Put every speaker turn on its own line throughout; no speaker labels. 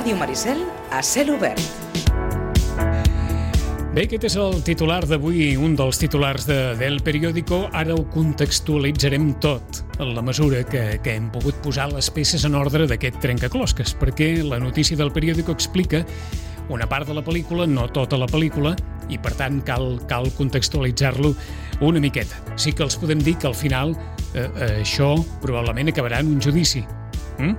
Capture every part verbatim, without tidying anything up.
Ràdio Maricel a cel obert.
Bé, aquest és el titular d'avui, un dels titulars de, del periòdico. Ara ho contextualitzarem tot, en la mesura que, que hem pogut posar les peces en ordre d'aquest trencaclosques, perquè la notícia del periòdico explica una part de la pel·lícula, no tota la pel·lícula, i per tant cal, cal contextualitzar-lo una miqueta. Sí que els podem dir que al final eh, eh, això probablement acabarà en un judici. Mm?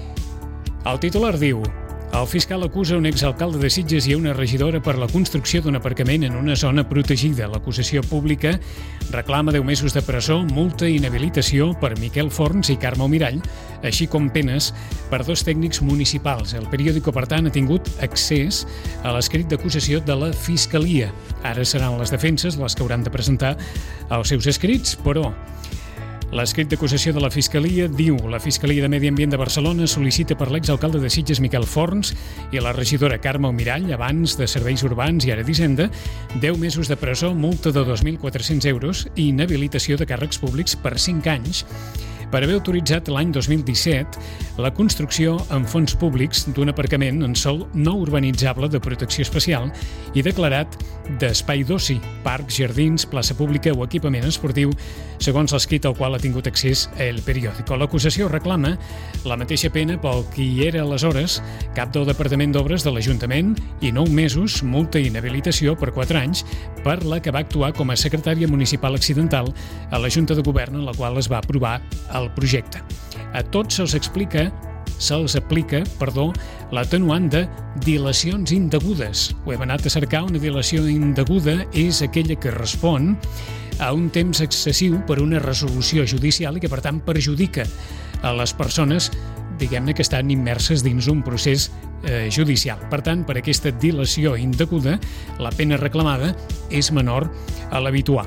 El titular diu: el fiscal acusa un exalcalde de Sitges i una regidora per la construcció d'un aparcament en una zona protegida. L'acusació pública reclama deu mesos de presó, multa i inhabilitació per Miquel Forns i Carme Mirall, així com penes per dos tècnics municipals. El periòdico, per tant, ha tingut accés a l'escrit d'acusació de la Fiscalia. Ara seran les defenses les que hauran de presentar els seus escrits, però l'escrit d'acusació de la Fiscalia diu: la Fiscalia de Medi Ambient de Barcelona sol·licita per l'exalcalde de Sitges Miquel Forns i la regidora Carme Mirall, abans de Serveis Urbans i ara d'Hisenda, deu mesos de presó, multa de dos mil quatre-cents euros i inhabilitació de càrrecs públics per cinc anys per haver autoritzat l'any dos mil disset la construcció amb fons públics d'un aparcament en sòl no urbanitzable de protecció especial i declarat d'espai d'oci, parcs, jardins, plaça pública o equipament esportiu, segons l'escrit al qual ha tingut accés el periòdico. L'acusació reclama la mateixa pena pel qui era aleshores cap del Departament d'Obres de l'Ajuntament i nou mesos, multa i inhabilitació per quatre anys per la que va actuar com a secretària municipal accidental a la Junta de Govern en la qual es va aprovar el projecte. A tots se'ls explica se'ls aplica, perdó, l'atenuant de dilacions indegudes. Ho hem anat a cercar. Una dilació indeguda és aquella que respon a un temps excessiu per una resolució judicial i que, per tant, perjudica a les persones, diguem-ne, que estan immerses dins un procés eh, judicial. Per tant, per aquesta dilació indeguda, la pena reclamada és menor a l'habitual.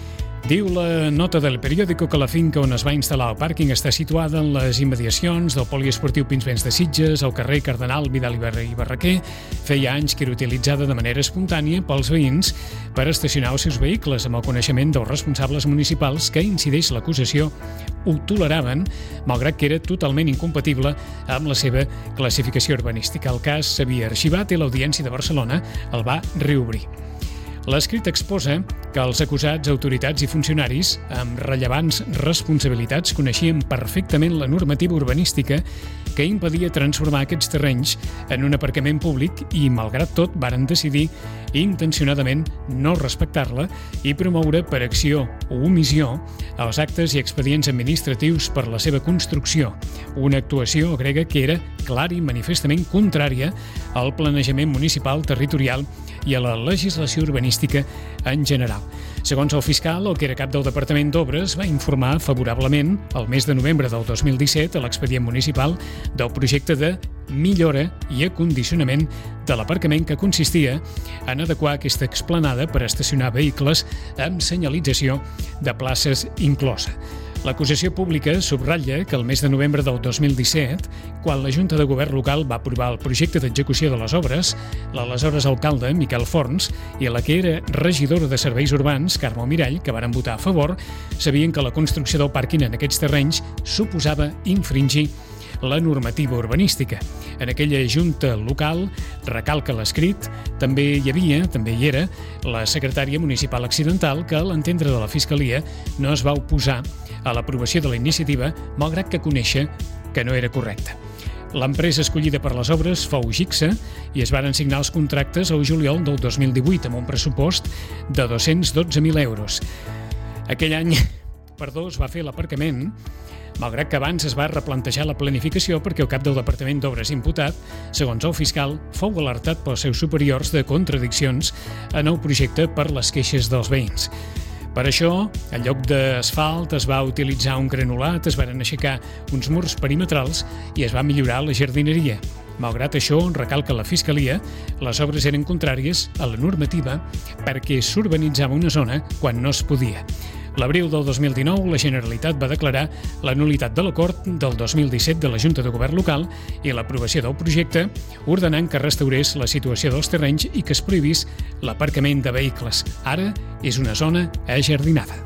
Diu la nota del periòdico que la finca on es va instal·lar el pàrquing està situada en les immediacions del poliesportiu Pinsbens de Sitges, al carrer Cardenal Vidal i Barraquer. Feia anys que era utilitzada de manera espontània pels veïns per estacionar els seus vehicles. Amb el coneixement dels responsables municipals que, incideix l'acusació, ho toleraven, malgrat que era totalment incompatible amb la seva classificació urbanística. El cas s'havia arxivat i l'Audiència de Barcelona el va reobrir. L'escrit exposa que els acusats, autoritats i funcionaris amb rellevants responsabilitats coneixien perfectament la normativa urbanística que impedia transformar aquests terrenys en un aparcament públic i, malgrat tot, varen decidir intencionadament no respectar-la i promoure per acció o omissió els actes i expedients administratius per la seva construcció, una actuació grega que era clara i manifestament contrària al planejament municipal, territorial i a la legislació urbanística en general. Segons el fiscal, el que era cap del Departament d'Obres va informar favorablement el mes de novembre del dos mil disset a l'expedient municipal del projecte de millora i acondicionament de l'aparcament que consistia en adequar aquesta explanada per estacionar vehicles amb senyalització de places inclosa. L'acusació pública subratlla que el mes de novembre del dos mil disset, quan la Junta de Govern local va aprovar el projecte d'execució de les obres, l'aleshores alcalde, Miquel Forns, i la que era regidora de Serveis Urbans, Carme Mirall, que varen votar a favor, sabien que la construcció del pàrquing en aquests terrenys suposava infringir la normativa urbanística. En aquella junta local, recalca l'escrit, també hi havia, també hi era, la secretària municipal accidental que, a l'entendre de la Fiscalia, no es va oposar a l'aprovació de la iniciativa, malgrat que conèixer que no era correcta. L'empresa escollida per les obres fou Gixa i es varen signar els contractes al juliol del dos mil divuit amb un pressupost de dos-cents dotze mil euros. Aquell any, perdó, es va fer l'aparcament, malgrat que abans es va replantejar la planificació perquè el cap del Departament d'Obres imputat, segons el fiscal, fou alertat pels seus superiors de contradiccions en el projecte per les queixes dels veïns. Per això, en lloc d'asfalt, es va utilitzar un granulat, es van aixecar uns murs perimetrals i es va millorar la jardineria. Malgrat això, recalca la Fiscalia, les obres eren contràries a la normativa perquè s'urbanitzava una zona quan no es podia. L'abril del dos mil dinou, la Generalitat va declarar la nul·litat de l'acord del dos mil disset de la Junta de Govern local i l'aprovació del projecte, ordenant que restaurés la situació dels terrenys i que es prohibís l'aparcament de vehicles. Ara és una zona ajardinada.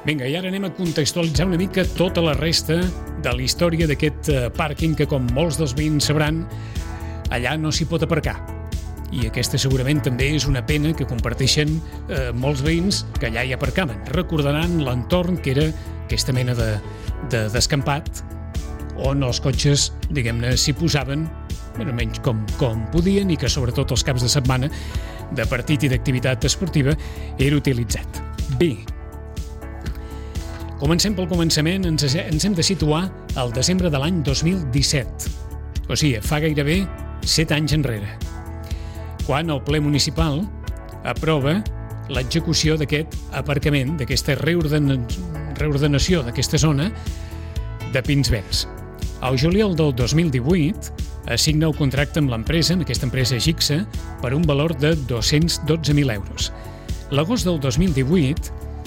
Vinga, i ara anem a contextualitzar una mica tota la resta de la història d'aquest pàrquing que, com molts dels veïns sabran, allà no s'hi pot aparcar. I aquesta segurament també és una pena que comparteixen eh, molts veïns que allà hi aparcaven. Recordaran l'entorn que era aquesta mena de, de descampat on els cotxes, diguem-ne, s'hi posaven bueno, menys com, com podien i que sobretot els caps de setmana de partit i d'activitat esportiva era utilitzat. Bé, comencem pel començament, ens, ens hem de situar al desembre de l'any dos mil disset, o sigui, fa gairebé set anys enrere, quan el ple municipal aprova l'execució d'aquest aparcament, d'aquesta reordena, reordenació d'aquesta zona de Pinsbens. Al juliol del dos mil divuit es signa el contracte amb l'empresa, amb aquesta empresa Gixa, per un valor de dos-cents dotze mil euros. L'agost del dos mil divuit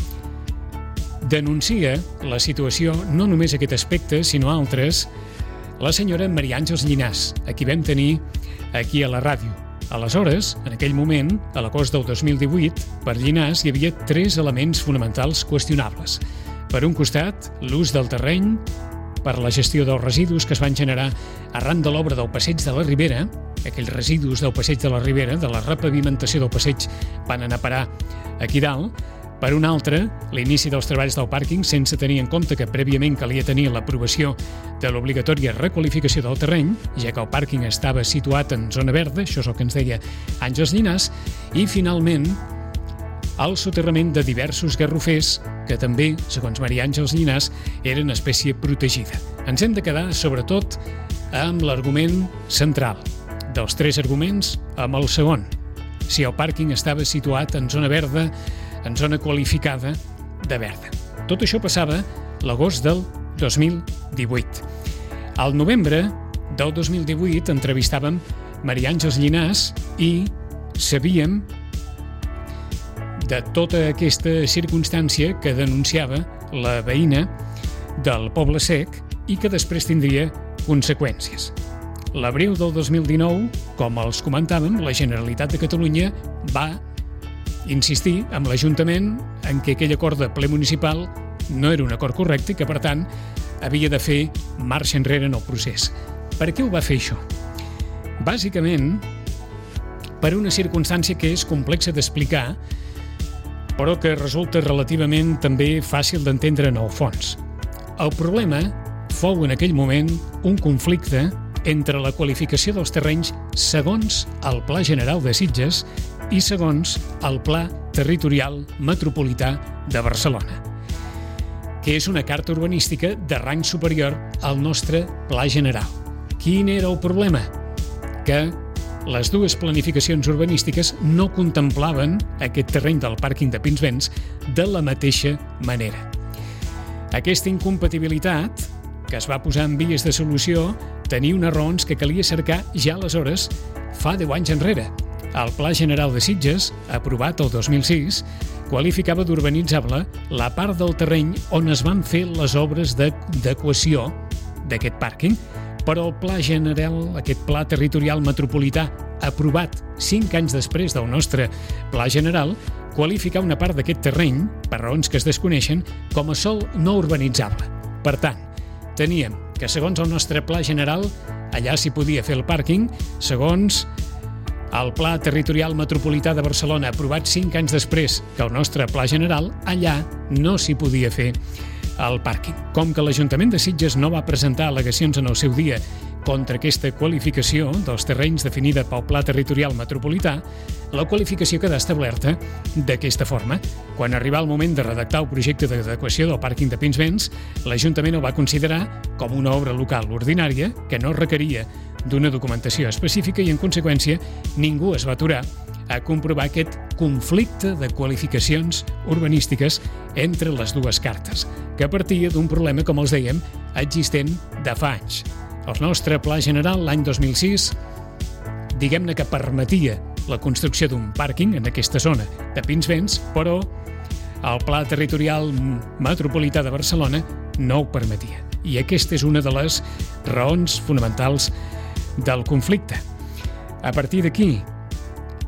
denuncia la situació, no només aquest aspecte, sinó altres, la senyora Maria Àngels Llinàs, a qui vam tenir aquí a la ràdio. Aleshores, en aquell moment, a l'agost del dos mil divuit, per Llinàs hi havia tres elements fonamentals qüestionables. Per un costat, l'ús del terreny, per la gestió dels residus que es van generar arran de l'obra del Passeig de la Ribera, aquells residus del Passeig de la Ribera, de la repavimentació del passeig, van anar a parar aquí dalt. Per un altre, l'inici dels treballs del pàrquing sense tenir en compte que prèviament calia tenir l'aprovació de l'obligatòria requalificació del terreny, ja que el pàrquing estava situat en zona verda, això és el que ens deia Àngels Llinàs, i finalment el soterrament de diversos garrofers que també, segons Maria Àngels Llinàs, eren espècie protegida. Ens hem de quedar, sobretot, amb l'argument central. Dels tres arguments, amb el segon. Si el pàrquing estava situat en zona verda, en zona qualificada de verda. Tot això passava l'agost del dos mil divuit. Al novembre del dos mil divuit entrevistàvem Maria Àngels Llinàs i sabíem de tota aquesta circumstància que denunciava la veïna del Poble Sec i que després tindria conseqüències. L'abril del dos mil dinou, com els comentàvem, la Generalitat de Catalunya va insistir amb l'Ajuntament en que aquell acord de ple municipal no era un acord correcte i que, per tant, havia de fer marxa enrere en el procés. Per què ho va fer això? Bàsicament, per una circumstància que és complexa d'explicar, però que resulta relativament també fàcil d'entendre en el fons. El problema fou en aquell moment un conflicte entre la qualificació dels terrenys segons el Pla General de Sitges i segons el Pla Territorial Metropolità de Barcelona, que és una carta urbanística de rang superior al nostre Pla General. Quin era el problema? Que les dues planificacions urbanístiques no contemplaven aquest terreny del pàrquing de Pinsbens de la mateixa manera. Aquesta incompatibilitat, que es va posar en vies de solució, tenia unes raons que calia cercar ja aleshores, fa deu anys enrere. El Pla General de Sitges, aprovat el dos mil sis, qualificava d'urbanitzable la part del terreny on es van fer les obres d'adequació d'aquest pàrquing, però el Pla General, aquest Pla Territorial Metropolità, aprovat cinc anys després del nostre Pla General, qualificar una part d'aquest terreny, per raons que es desconeixen, com a sòl no urbanitzable. Per tant, teníem que segons el nostre Pla General, allà s'hi podia fer el pàrquing, segons el Pla Territorial Metropolità de Barcelona, aprovat cinc anys després que el nostre Pla General, allà no s'hi podia fer el pàrquing. Com que l'Ajuntament de Sitges no va presentar al·legacions en el seu dia contra aquesta qualificació dels terrenys definida pel Pla Territorial Metropolità, la qualificació quedà establerta d'aquesta forma. Quan arribà el moment de redactar el projecte d'adequació del pàrquing de Pinsbens, l'Ajuntament el va considerar com una obra local ordinària que no requeria d'una documentació específica i, en conseqüència, ningú es va aturar a comprovar aquest conflicte de qualificacions urbanístiques entre les dues cartes, que partia d'un problema, com els dèiem, existent de fa anys. El nostre Pla General, l'any dos mil sis, diguem-ne que permetia la construcció d'un pàrquing en aquesta zona de Pinsbens, però el Pla Territorial Metropolità de Barcelona no ho permetia. I aquesta és una de les raons fonamentals del conflicte. A partir d'aquí,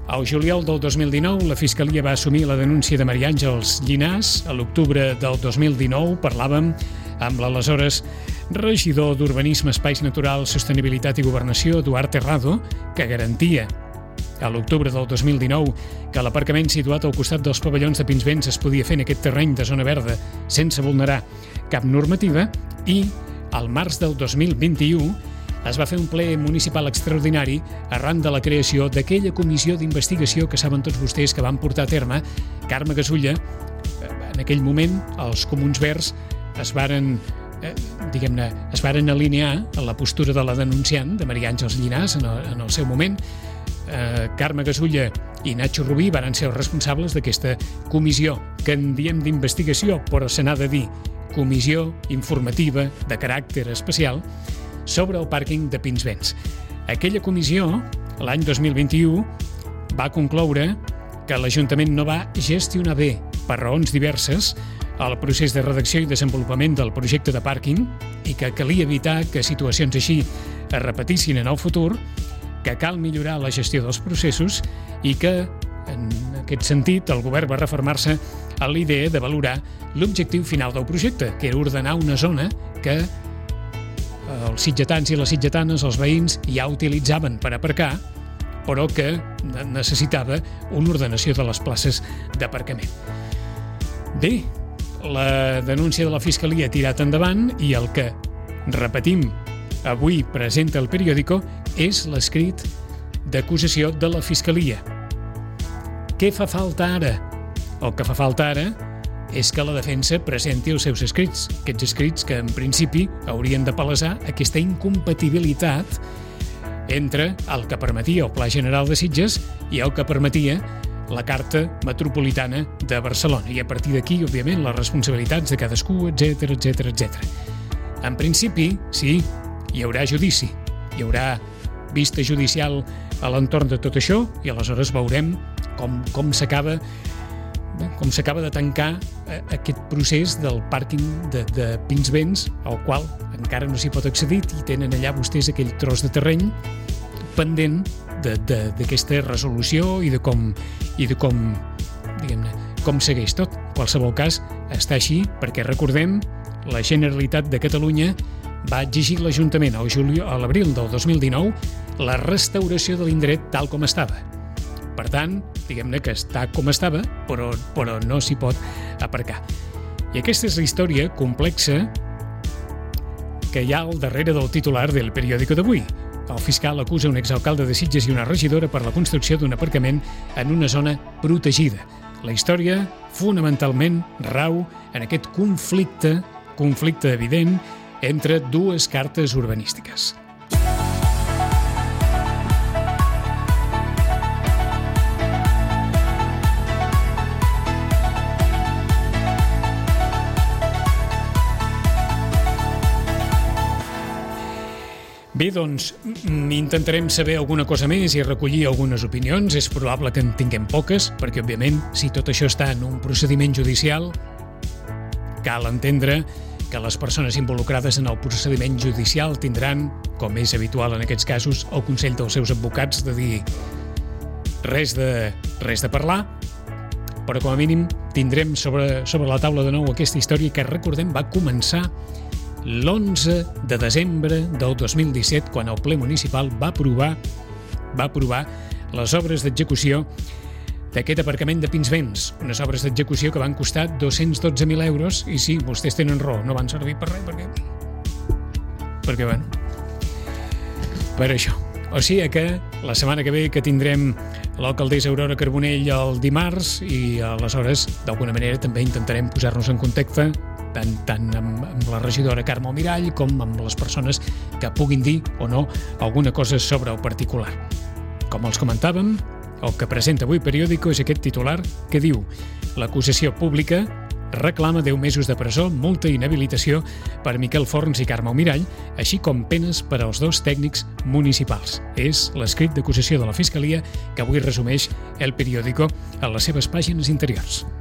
Al juliol del dos mil dinou, la Fiscalia va assumir la denúncia de Maria Àngels Llinàs. A l'octubre del dos mil dinou parlàvem amb l'aleshores regidor d'Urbanisme, Espais Naturals, Sostenibilitat i Governació, Eduard Terrado, que garantia a l'octubre del dos mil dinou que l'aparcament situat al costat dels pavellons de Pinsbens es podia fer en aquest terreny de zona verda sense vulnerar cap normativa, i al març del dos mil vint-i-u es va fer un ple municipal extraordinari arran de la creació d'aquella comissió d'investigació que saben tots vostès que van portar a terme Carme Gasulla. En aquell moment, els Comuns Verds es varen, eh, diguem-ne, es varen alinear a la postura de la denunciant, de Maria Àngels Llinàs, en el, en el seu moment. Eh, Carme Gasulla i Nacho Rubí varen ser els responsables d'aquesta comissió, que en diem d'investigació, però se n'ha de dir comissió informativa de caràcter especial, sobre el pàrquing de Pinsbens. Aquella comissió, l'any dos mil vint-i-u, va concloure que l'Ajuntament no va gestionar bé, per raons diverses, el procés de redacció i desenvolupament del projecte de pàrquing i que calia evitar que situacions així es repetissin en el futur, que cal millorar la gestió dels processos i que, en aquest sentit, el govern va refermar-se a la idea de valorar l'objectiu final del projecte, que era ordenar una zona que els sitgetans i les sitgetanes, els veïns, ja utilitzaven per aparcar, però que necessitava una ordenació de les places d'aparcament. Bé, la denúncia de la Fiscalia ha tirat endavant i el que, repetim, avui presenta el periòdico és l'escrit d'acusació de la Fiscalia. Què fa falta ara? El que fa falta ara és que la defensa presenti els seus escrits, aquests escrits que en principi haurien de palesar aquesta incompatibilitat entre el que permetia el Pla General de Sitges i el que permetia la Carta Metropolitana de Barcelona. I a partir d'aquí, òbviament, les responsabilitats de cadascú, etcètera, etcètera, etcètera. En principi, sí, hi haurà judici, hi haurà vista judicial a l'entorn de tot això i aleshores veurem com, com s'acaba com s'acaba de tancar aquest procés del pàrquing de, de Pinsbens, al qual encara no s'hi pot accedir i tenen allà vostès aquell tros de terreny pendent d'aquesta resolució i de com, i de com, diguem-ne, com segueix tot. En qualsevol cas, està així perquè, recordem, la Generalitat de Catalunya va exigir a l'Ajuntament al juliol, a l'abril del dos mil dinou la restauració de l'indret tal com estava. Per tant, diguem-ne que està com estava, però, però no s'hi pot aparcar. I aquesta és la història complexa que hi ha al darrere del titular del periòdico d'avui. El fiscal acusa un exalcalde de Sitges i una regidora per la construcció d'un aparcament en una zona protegida. La història, fonamentalment, rau en aquest conflicte, conflicte evident, entre dues cartes urbanístiques. Bé, doncs, intentarem saber alguna cosa més i recollir algunes opinions. És probable que en tinguem poques, perquè, òbviament, si tot això està en un procediment judicial, cal entendre que les persones involucrades en el procediment judicial tindran, com és habitual en aquests casos, el consell dels seus advocats de dir res de, res de parlar, però com a mínim tindrem sobre, sobre la taula de nou aquesta història que, recordem, va començar l'onze de desembre del dos mil disset, quan el ple municipal va aprovar, va aprovar les obres d'execució d'aquest aparcament de Pinsbens, unes obres d'execució que van costar dos-cents dotze mil euros, i sí, vostès tenen raó, no van servir per res, perquè... perquè, bueno, per això. O sigui que la setmana que ve que tindrem l'alcaldessa Aurora Carbonell el dimarts i aleshores, d'alguna manera, també intentarem posar-nos en contacte tant, tant amb, amb la regidora Carme Almirall com amb les persones que puguin dir o no alguna cosa sobre el particular. Com els comentàvem, el que presenta avui periòdico és aquest titular que diu: l'acusació pública reclama deu mesos de presó, multa i inhabilitació per Miquel Forns i Carme Almirall, així com penes per als dos tècnics municipals. És l'escrit d'acusació de la Fiscalia que avui resumeix el periòdico a les seves pàgines interiors.